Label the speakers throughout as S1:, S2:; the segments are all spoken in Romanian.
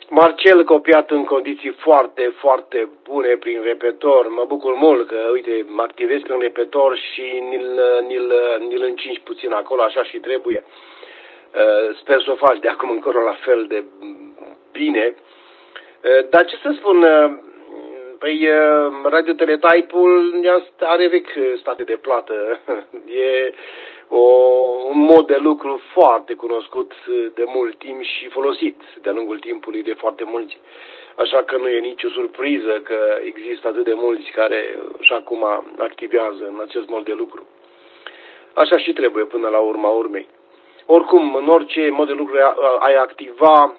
S1: Marcel copiat în condiții foarte, foarte bune prin repetor. Mă bucur mult că, uite, mă activez prin repetor și ni-l încingi puțin acolo, așa și trebuie. Sper să o faci de acum încolo la fel de bine. Dar ce să spun, păi Radio Teletype-ul are vechi state de plată. E un mod de lucru foarte cunoscut de mult timp și folosit de-a lungul timpului de foarte mulți. Așa că nu e nicio surpriză că există atât de mulți care și acum activează în acest mod de lucru. Așa și trebuie până la urma urmei. Oricum, în orice mod de lucru ai activa,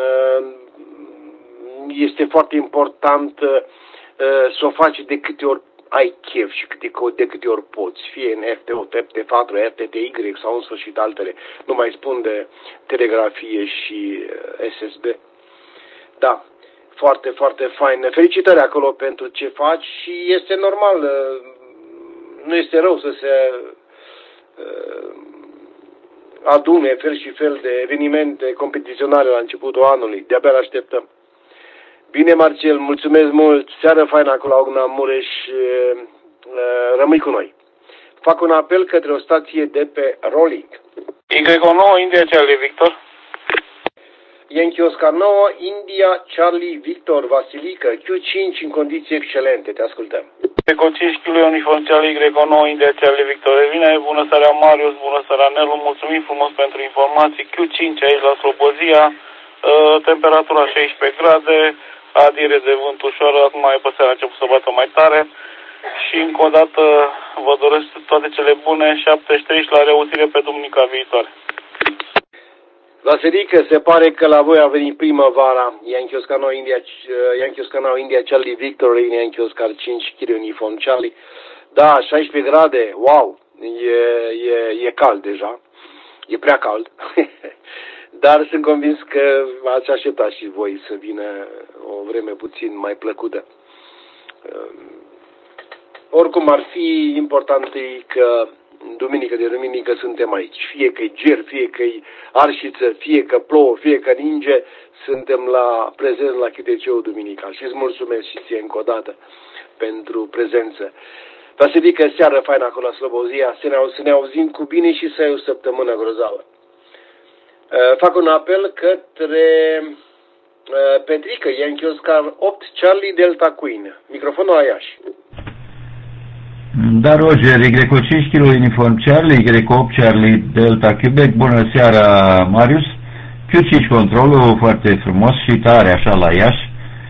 S1: este foarte important să o faci de câte ori ai chef și de câte ori poți, fie în FT8, FT4, FTTY sau în sfârșit altele. Nu mai spun de telegrafie și SSB. Da, foarte, foarte fain. Felicitări acolo pentru ce faci și este normal, nu este rău să se adune fel și fel de evenimente competiționale la începutul anului. De-abia așteptăm. Bine, Marcel, mulțumesc mult. Seară faină acolo la Ogna Mureș. Rămâi cu noi. Fac un apel către o stație de pe Rolling.
S2: Y9, India Charlie Victor.
S1: Yankee Oscar 9, India Charlie Victor, Vasilică, Q5 în condiții excelente. Te ascultăm.
S2: Eco 5 kg uniform Charlie Y9, India Charlie Victor. Revine, bună seara Marius, bună seara Nelu, mulțumim frumos pentru informații. Q5 aici la Slobozia, temperatura 16 grade, adire de vânt ușor, acum mai pe seara a început să bată mai tare. Și încă o dată vă doresc toate cele bune, 73 și la reauzire pe duminica viitoare.
S1: Vasilică, se pare că la voi a venit primăvara. Yankee Oscar 9, India Charlie Victor, Yankee Oscar 5 kg uniform Charlie. Da, 16 grade, wow, e cald deja, e prea cald. Dar sunt convins că ați așteptat și voi să vină o vreme puțin mai plăcută. Oricum ar fi, important e că duminică de duminică suntem aici. Fie că e ger, fie că e arșiță, fie că plouă, fie că ninge, suntem la prezent la QTC-ul duminical. Și îți mulțumesc și ție încă o dată pentru prezență. Vasilică, seară faină acolo la Slobozia, să ne auzim cu bine și să ai o săptămână grozavă. Fac un apel către Petrică, Yankee Oscar 8, Charlie Delta Queen. Microfonul la Iași.
S3: Da, Roger, Y5 kg uniform Charlie, Y8 Charlie Delta Quebec. Bună seara, Marius. Q5 controlul foarte frumos și tare așa la Iași.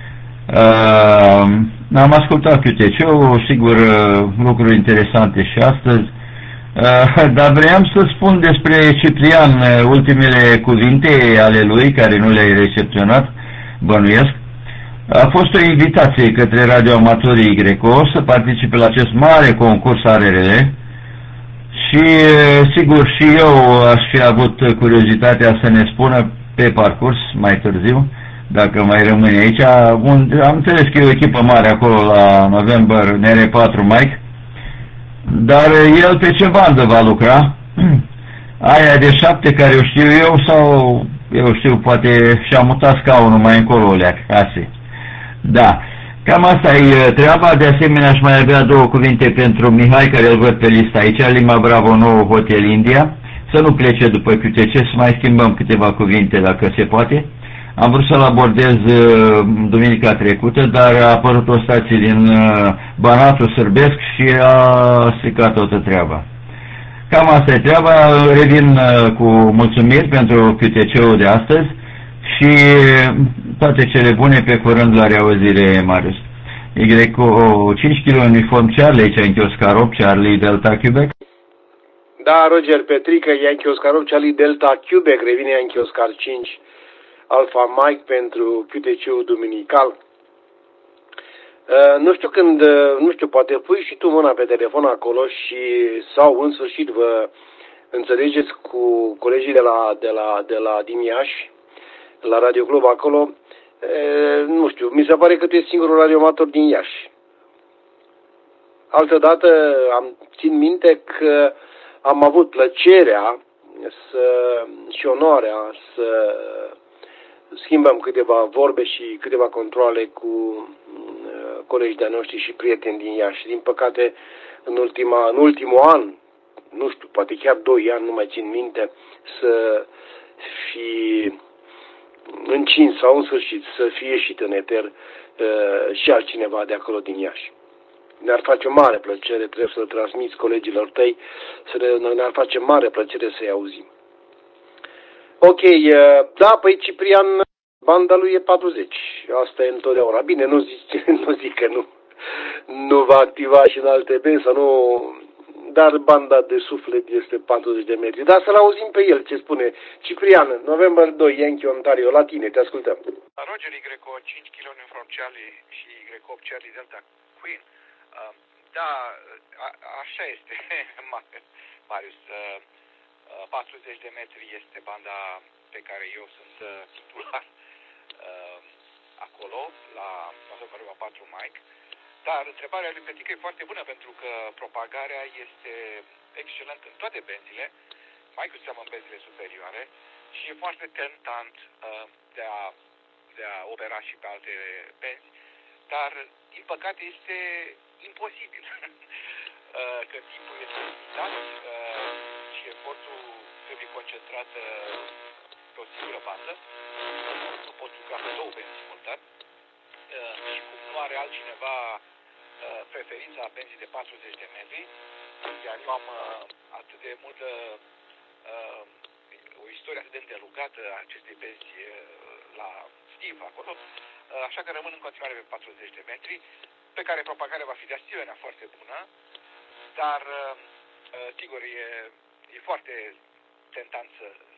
S3: Am ascultat QTC-ul, sigur, lucruri interesante și astăzi. Dar vreau să spun despre Ciprian ultimele cuvinte ale lui, care nu le-ai recepționat, bănuiesc. A fost o invitație către radioamatorii Greco să participe la acest mare concurs ARRL și, sigur, și eu aș fi avut curiozitatea să ne spună pe parcurs, mai târziu, dacă mai rămâne aici, unde am înțeles că e o echipă mare acolo la November, NR4 Mike, dar el pe ce bandă va lucra? Aia de 7 care o știu eu sau, eu știu, poate și-a mutat scaunul mai încolo, leac, ase. Da, cam asta e treaba. De asemenea, aș mai avea două cuvinte pentru Mihai, care îl văd pe lista aici, Lima Bravo 9 Hotel India, să nu plece după QTC, să mai schimbăm câteva cuvinte dacă se poate. Am vrut să-l abordez duminica trecută, dar a apărut o stație din Banatul Sârbesc și a stricat toată treaba. Cam asta e treaba. Revin cu mulțumiri pentru QTC-ul de astăzi și toate cele bune, pe curând, la reauzire, Marius. Y5 kg uniform Charlie, Yankee Oscar 8 Charlie Delta Quebec.
S1: Da, Roger, Petrică, Yankee Oscar 8 Charlie Delta Quebec, revine Yankee Oscar 5 Alpha Mike pentru QTC-ul duminical. Nu știu, poate pui și tu mâna pe telefon acolo și sau în sfârșit vă înțelegeți cu colegii de la din Iași, la Radio Club acolo. Nu știu, mi se pare că tu ești singurul radioamator din Iași. Altădată țin minte că am avut plăcerea și onoarea să schimbăm câteva vorbe și câteva controle cu colegii de-a noștri și prieteni din Iași. Din păcate, în ultimul an, nu știu, poate chiar 2 ani, nu mai țin minte, să fi încins sau în sfârșit să fie ieșit în eter și altcineva de acolo din Iași. Ne-ar face mare plăcere, trebuie să-l transmiți colegilor tăi, ne-ar face mare plăcere să-i auzim. Ok, da, păi Ciprian, banda lui e 40, asta e întotdeauna. Bine, nu zic că nu va activa și în alte benzi, sau nu, dar banda de suflet este 40 de metri. Dar să-l auzim pe el ce spune. Ciprian, November 2, Yankee Ontario, la tine, te ascultăm.
S4: Roger Y, 5 km from Charlie și Y8 Charlie Delta Queen. Da, așa este, Marius. 40 de metri este banda pe care eu sunt titular acolo, la November 4 Mike. Dar întrebarea lui Petrică e foarte bună pentru că propagarea este excelentă în toate benzile, mai cu seamă în benzile superioare, și e foarte tentant de a opera și pe alte benzi, dar din păcate este imposibil că timpul este limitat și efortul trebuie concentrat pe o singură bandă. Nu pot juca pe 2 benzi simultan și cum nu are altcineva preferința benzii de 40 de metri, iar eu am atât de multă o istorie atât de îndelugată a acestei benzi la Steve acolo, așa că rămân în continuare pe 40 de metri, pe care propagarea va fi de asemenea foarte bună, dar sigur e foarte tentant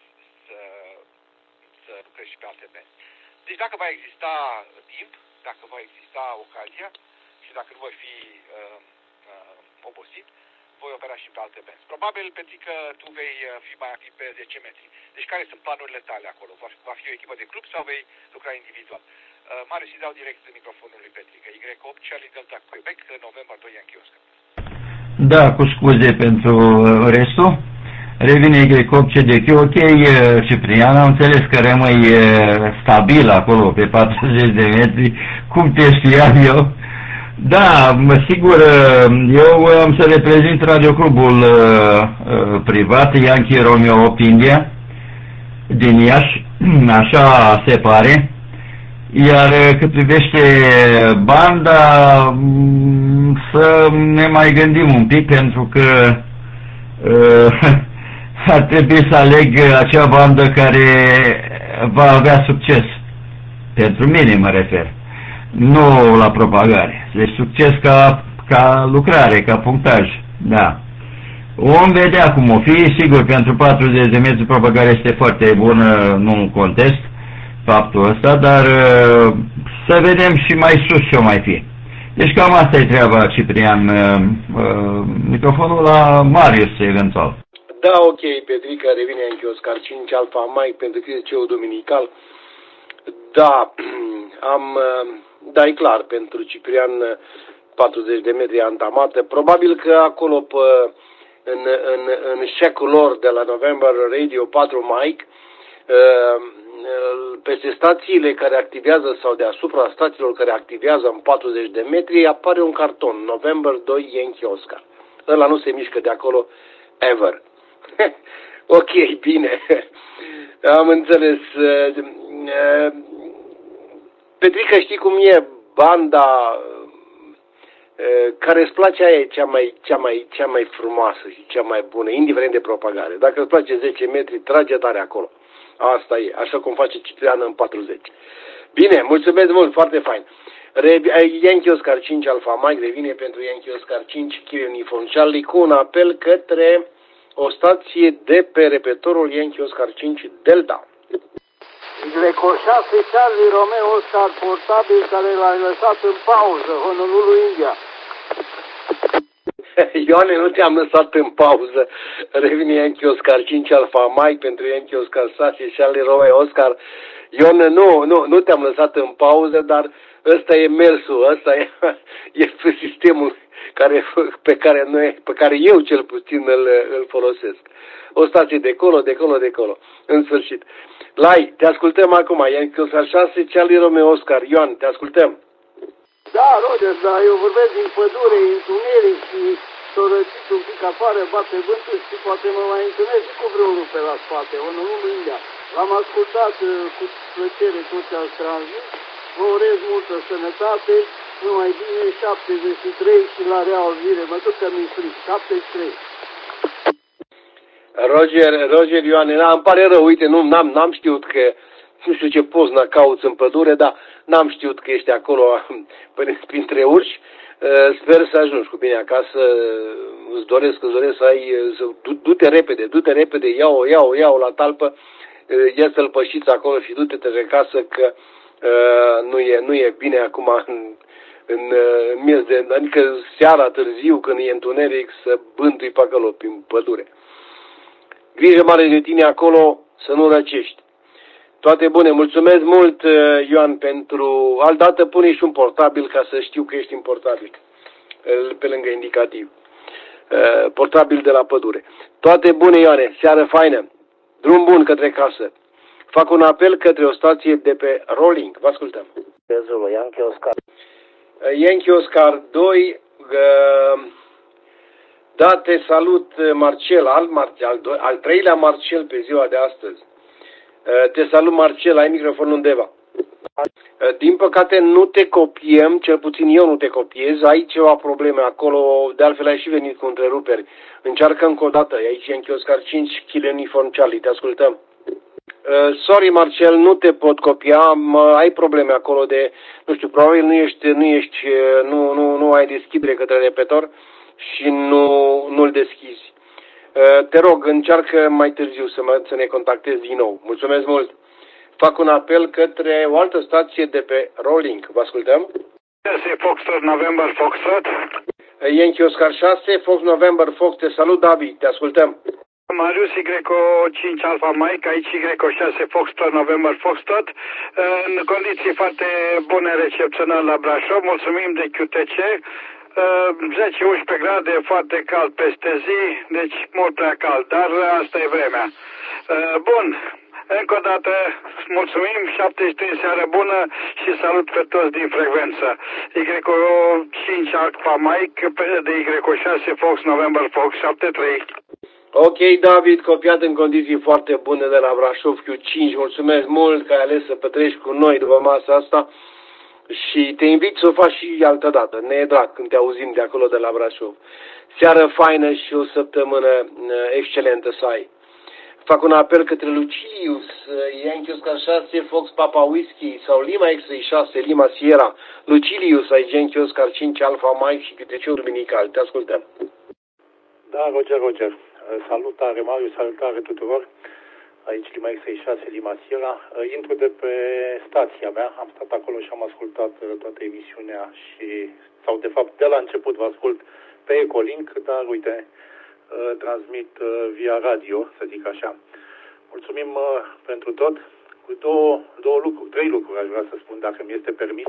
S4: să lucrezi și pe alte benzi. Deci dacă va exista timp, dacă va exista ocazia și dacă nu voi fi obosit, voi opera și pe alte benzi. Probabil, Petrică, tu vei fi mai activ pe 10 metri. Deci care sunt planurile tale acolo? Va fi o echipă de club sau vei lucra individual? Marius, îi dau direct microfonul lui Petrică. Y8, Charlie Delta Quebec, November 2 Yankee Oscar.
S3: Da, cu scuze pentru restul. Revine Y8 CDQ, ok, Ciprian, am înțeles că rămâi stabil acolo pe 40 de metri, cum te știam eu. Da, sigur, eu am să reprezint radioclubul privat Yankee Romeo 8 India din Iași, așa se pare. Iar cât privește banda, să ne mai gândim un pic, pentru că ar trebui să aleg acea bandă care va avea succes. Pentru mine mă refer. Nu la propagare. Deci succes ca lucrare, ca punctaj. Da. Vom vedea cum o fi. Sigur, pentru 40 de metri propagarea este foarte bună, nu contest faptul ăsta, dar să vedem și mai sus ce o mai fi. Deci cam asta e treaba, Ciprian. Microfonul la Marius, eventual.
S1: Da, ok, Petrica, revine Yankee Oscar 5 Alfa Mike pentru QSC-ul dominical. Da, da, e clar, pentru Ciprian 40 de metri antamată. Probabil că acolo în șecul lor de la November Radio 4 Mike, peste stațiile care activează sau deasupra stațiilor care activează în 40 de metri apare un carton, November 2 Yankee Oscar. Ăla nu se mișcă de acolo ever. Ok, bine. Am înțeles. Petrica, știi cum e banda care îți place, aia e cea mai frumoasă și cea mai bună, indiferent de propagare. Dacă îți place 10 metri, trage tare acolo. Asta e, așa cum face Ciprian în 40. Bine, mulțumesc mult, foarte fain. Yankee Oscar 5 Alfa Mike revine pentru Yankee Oscar 5 Kilo Uniform Charlie cu un apel către o stație de pe repetorul Yankee Oscar 5 Delta.
S5: Y6 Charlie Romeo Oscar portabil care l-a lăsat în pauză, Honolulu, India.
S1: Ioane, nu te-am lăsat în pauză. Revine Yankee Oscar 5 Alfa Mike pentru Yankee Oscar 6 Charlie Romeo Oscar Ion, nu te-am lăsat în pauză, dar ăsta e mersul, ăsta e sistemul pe care eu cel puțin îl folosesc. O stație de colo, în sfârșit. Lai, te ascultăm acum, Yankee Oscar 6, Charlie Romeo Oscar. Ioan, te ascultăm.
S5: Da, Roger, da, eu vorbesc din pădure, întuneric și s-o răcit un pic afară, bate vântul și poate mă mai întâlnesc și cu vreun rupe la spate, o nu mângea. L-am ascultat cu plăcere tot ce ați transmis, vă urez multă sănătate, numai bine, 73 și la reauzire, mă duc că mi-i fric, 73.
S1: Roger Ioane, îmi pare rău, uite, n-am știut că, nu știu ce poznă cauți în pădure, dar n-am știut că ești acolo printre urși. Sper să ajungi cu bine acasă, îți doresc să ai, du-te repede, ia-o la talpă, ia să-l pășiți acolo și du-te acasă că nu e bine acum în miez adică seara târziu când e întuneric să bântui pe acolo prin pădure. Grijă mare de tine acolo, să nu răcești. Toate bune, mulțumesc mult, Ioan, pentru... Altdată pune și un portabil ca să știu că ești în portabil, pe lângă indicativ. Portabil de la pădure. Toate bune, Ioane, seară faină, drum bun către casă. Fac un apel către o stație de pe Rolling, vă ascultăm.
S6: Yankee Oscar.
S1: Yankee Oscar 2, da, te salut, Marcel, al treilea Marcel pe ziua de astăzi. Te salut, Marcel, ai microfonul undeva. Din păcate nu te copiem, cel puțin eu nu te copiez, ai ceva probleme acolo, de altfel ai și venit cu întreruperi. Încearcă încă o dată, aici e în Oscar 5, Kilo Uniform Charlie, te ascultăm. Sorry, Marcel, nu te pot copia, ai probleme acolo de, nu știu, probabil nu ai deschidere către repetor și nu-l deschizi. Te rog, încearcă mai târziu să ne contactezi din nou. Mulțumesc mult. Fac un apel către o altă stație de pe Rolling. Vă ascultăm?
S7: Foxtrot, November, Foxtrot.
S1: Yankee Oscar 6, Fox November, Fox. Te salut, David. Te ascultăm.
S7: Marius Y5 Alpha Mike, aici Y6 Foxtrot, November, Foxtrot. În condiții foarte bune recepționăm la Brașov. Mulțumim de QTC. 10-11 grade, foarte cald peste zi, deci mult prea cald, dar asta e vremea. Bun, încă o dată mulțumim, 73 seară bună și salut pe toți din frecvență. Y5 Alpha Mike de Y6 Fox November Fox 73.
S1: Ok, David, copiat în condiții foarte bune de la Brașov Q5, mulțumesc mult că ai ales să petreci cu noi după masa asta. Și te invit să o faci și altă dată. Ne e drag când te auzim de acolo de la Brașov. Seară faină și o săptămână excelentă să ai. Fac un apel către Lucilius, Yankee Oscar 6, Fox Papa Whisky sau Lima X6, Lima Sierra. Lucilius, ai Yankee Oscar 5, Alpha Mike și QTC Duminical. Te ascultăm.
S6: Da, Roger. Salutare, Marius, salutare tuturor. Aici Lima X6, Lima Sierra. Intru de pe stația mea, am stat acolo și am ascultat toată emisiunea sau de fapt de la început vă ascult pe Ecolink, dar uite, transmit via radio, să zic așa. Mulțumim pentru tot. Cu trei lucruri aș vrea să spun, dacă mi este permis.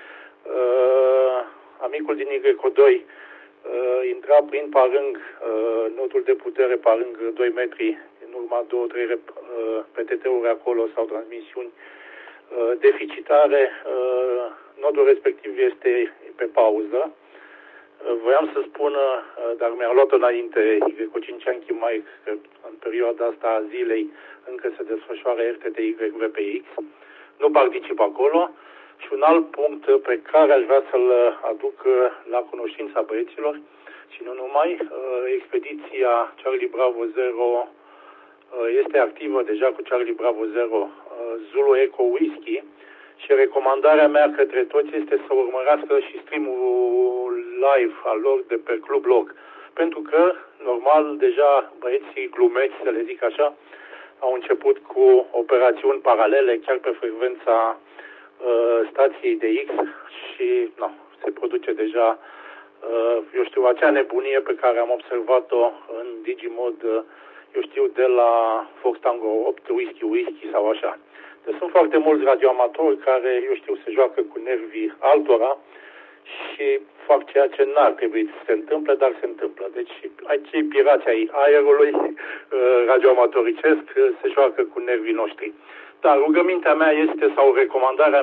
S6: Amicul din Y2 intra prin parâng, notul de putere parâng 2 metri, în urma 2-3 PTT-uri acolo sau transmisiuni deficitare, nodul respectiv este pe pauză. Voiam să spun, dar mi-a luat-o înainte, Y5 Yankee Mike, că în perioada asta a zilei încă se desfășoară RTTY VPX. Nu particip acolo. Și un alt punct pe care aș vrea să-l aduc la cunoștința băieților, și nu numai, expediția Charlie Bravo 0 este activă deja cu Charlie Bravo 0 Zulu Echo Whisky și recomandarea mea către toți este să urmărească și stream-ul live al lor de pe Club Log. Pentru că, normal, deja băieții glumeți, să le zic așa, au început cu operațiuni paralele chiar pe frecvența stației de X și se produce deja, eu știu, acea nebunie pe care am observat-o în Digimod, eu știu, de la Fox Tango 8 Whisky sau așa. Deci sunt foarte mulți radioamatori care, eu știu, se joacă cu nervii altora și fac ceea ce n-ar trebui să se întâmple, dar se întâmplă. Deci cei pirați ai aerului radioamatoricesc se joacă cu nervii noștri. Dar rugămintea mea este, sau recomandarea